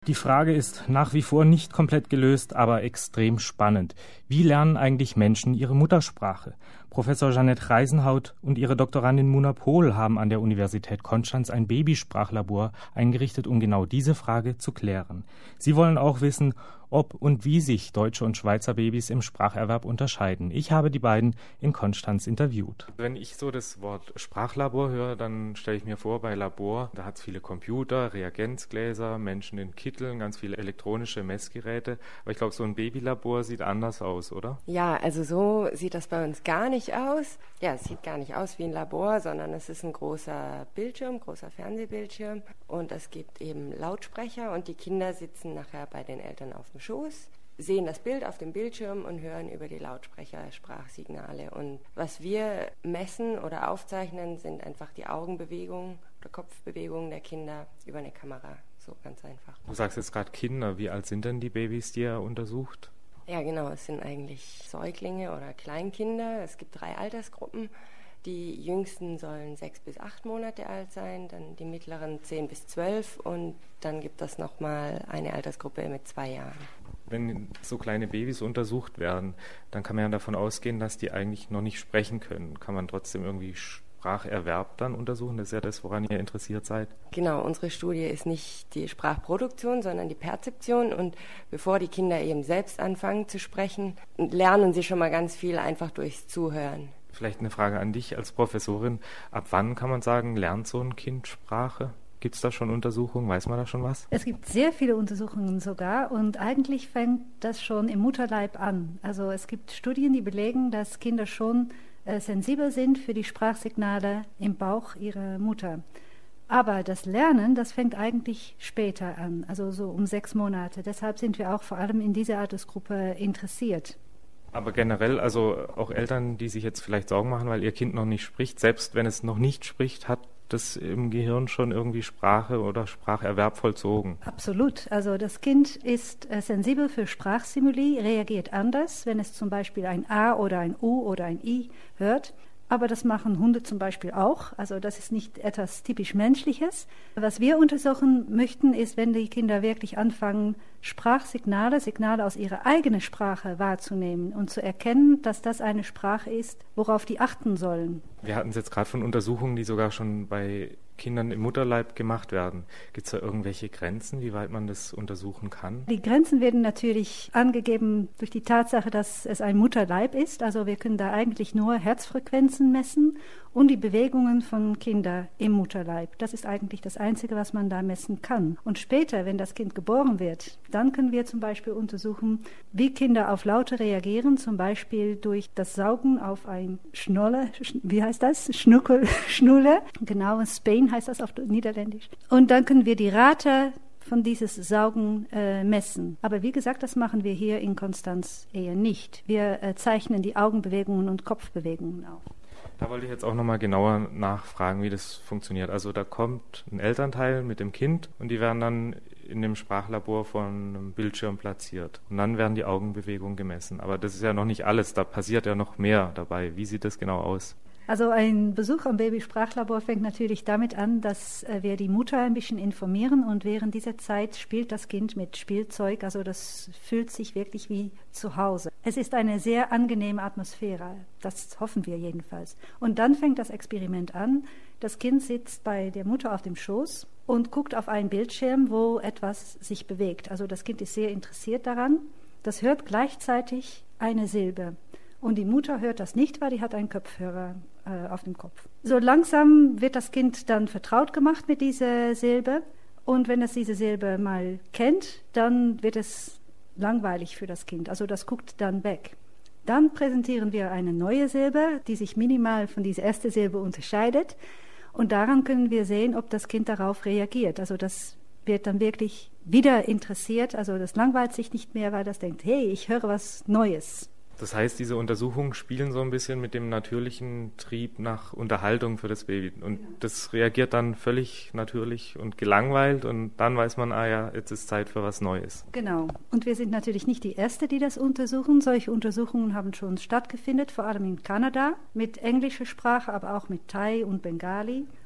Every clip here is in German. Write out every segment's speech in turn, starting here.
Die Frage ist nach wie vor nicht komplett gelöst, aber extrem spannend. Wie lernen eigentlich Menschen ihre Muttersprache? Professor Jeanette Reisenhaut und ihre Doktorandin Muna Pohl haben an der Universität Konstanz ein Babysprachlabor eingerichtet, um genau diese Frage zu klären. Sie wollen auch wissen, ob und wie sich deutsche und Schweizer Babys im Spracherwerb unterscheiden. Ich habe die beiden in Konstanz interviewt. Wenn ich so das Wort Sprachlabor höre, dann stelle ich mir vor, bei Labor, da hat es viele Computer, Reagenzgläser, Menschen in Kitteln, ganz viele elektronische Messgeräte. Aber ich glaube, so ein Babylabor sieht anders aus, oder? Ja, also so sieht das bei uns gar nicht aus. Ja, es sieht gar nicht aus wie ein Labor, sondern es ist ein großer Bildschirm, großer Fernsehbildschirm. Und es gibt eben Lautsprecher und die Kinder sitzen nachher bei den Eltern auf dem Schoß, sehen das Bild auf dem Bildschirm und hören über die Lautsprecher Sprachsignale. Und was wir messen oder aufzeichnen, sind einfach die Augenbewegungen oder Kopfbewegungen der Kinder über eine Kamera. So ganz einfach. Du sagst jetzt gerade Kinder. Wie alt sind denn die Babys, die ihr untersucht? Ja, genau. Es sind eigentlich Säuglinge oder Kleinkinder. Es gibt 3 Altersgruppen. Die jüngsten sollen 6 bis 8 Monate alt sein, dann die mittleren 10 bis 12 und dann gibt es nochmal eine Altersgruppe mit 2 Jahren. Wenn so kleine Babys untersucht werden, dann kann man ja davon ausgehen, dass die eigentlich noch nicht sprechen können. Kann man trotzdem irgendwie Spracherwerb dann untersuchen? Das ist ja das, woran ihr interessiert seid. Genau, unsere Studie ist nicht die Sprachproduktion, sondern die Perzeption. Und bevor die Kinder eben selbst anfangen zu sprechen, lernen sie schon mal ganz viel einfach durchs Zuhören. Vielleicht eine Frage an dich als Professorin. Ab wann kann man sagen, lernt so ein Kind Sprache? Gibt es da schon Untersuchungen? Weiß man da schon was? Es gibt sehr viele Untersuchungen sogar und eigentlich fängt das schon im Mutterleib an. Also es gibt Studien, die belegen, dass Kinder schon sensibel sind für die Sprachsignale im Bauch ihrer Mutter. Aber das Lernen, das fängt eigentlich später an, also so um 6 Monate. Deshalb sind wir auch vor allem in dieser Altersgruppe interessiert. Aber generell, also auch Eltern, die sich jetzt vielleicht Sorgen machen, weil ihr Kind noch nicht spricht, selbst wenn es noch nicht spricht, hat das im Gehirn schon irgendwie Sprache oder Spracherwerb vollzogen? Absolut. Also das Kind ist sensibel für Sprachstimuli, reagiert anders, wenn es zum Beispiel ein A oder ein U oder ein I hört. Aber das machen Hunde zum Beispiel auch. Also das ist nicht etwas typisch Menschliches. Was wir untersuchen möchten, ist, wenn die Kinder wirklich anfangen, Sprachsignale, Signale aus ihrer eigenen Sprache wahrzunehmen und zu erkennen, dass das eine Sprache ist, worauf die achten sollen. Wir hatten es jetzt gerade von Untersuchungen, die sogar schon bei Kindern im Mutterleib gemacht werden. Gibt es da irgendwelche Grenzen, wie weit man das untersuchen kann? Die Grenzen werden natürlich angegeben durch die Tatsache, dass es ein Mutterleib ist. Also wir können da eigentlich nur Herzfrequenzen messen und die Bewegungen von Kindern im Mutterleib. Das ist eigentlich das Einzige, was man da messen kann. Und später, wenn das Kind geboren wird, dann können wir zum Beispiel untersuchen, wie Kinder auf Laute reagieren, zum Beispiel durch das Saugen auf ein Schnolle, wie heißt das? Schnulle, genau, Spain heißt das auf Niederländisch. Und dann können wir die Rate von dieses Saugen messen. Aber wie gesagt, das machen wir hier in Konstanz eher nicht. Wir zeichnen die Augenbewegungen und Kopfbewegungen auf. Da wollte ich jetzt auch nochmal genauer nachfragen, wie das funktioniert. Also da kommt ein Elternteil mit dem Kind und die werden dann in dem Sprachlabor vor einem Bildschirm platziert. Und dann werden die Augenbewegungen gemessen. Aber das ist ja noch nicht alles, da passiert ja noch mehr dabei. Wie sieht das genau aus? Also ein Besuch am Babysprachlabor fängt natürlich damit an, dass wir die Mutter ein bisschen informieren und während dieser Zeit spielt das Kind mit Spielzeug, also das fühlt sich wirklich wie zu Hause. Es ist eine sehr angenehme Atmosphäre, das hoffen wir jedenfalls. Und dann fängt das Experiment an. Das Kind sitzt bei der Mutter auf dem Schoß und guckt auf einen Bildschirm, wo etwas sich bewegt. Also das Kind ist sehr interessiert daran. Das hört gleichzeitig eine Silbe. Und die Mutter hört das nicht, weil die hat einen Kopfhörer auf dem Kopf. So langsam wird das Kind dann vertraut gemacht mit dieser Silbe. Und wenn es diese Silbe mal kennt, dann wird es langweilig für das Kind. Also das guckt dann weg. Dann präsentieren wir eine neue Silbe, die sich minimal von dieser ersten Silbe unterscheidet. Und daran können wir sehen, ob das Kind darauf reagiert. Also das wird dann wirklich wieder interessiert. Also das langweilt sich nicht mehr, weil das denkt, hey, ich höre was Neues. Das heißt, diese Untersuchungen spielen so ein bisschen mit dem natürlichen Trieb nach Unterhaltung für das Baby. Und das reagiert dann völlig natürlich und gelangweilt und dann weiß man, ah ja, jetzt ist Zeit für was Neues. Genau. Und wir sind natürlich nicht die Ersten, die das untersuchen. Solche Untersuchungen haben schon stattgefunden, vor allem in Kanada, mit englischer Sprache, aber auch mit Thai und Bengali.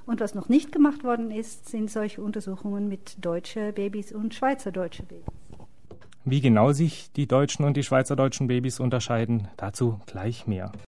Und was noch nicht gemacht worden ist, sind solche Untersuchungen mit deutschen Babys und schweizerdeutschen Babys. Wie genau sich die deutschen und die schweizerdeutschen Babys unterscheiden, dazu gleich mehr.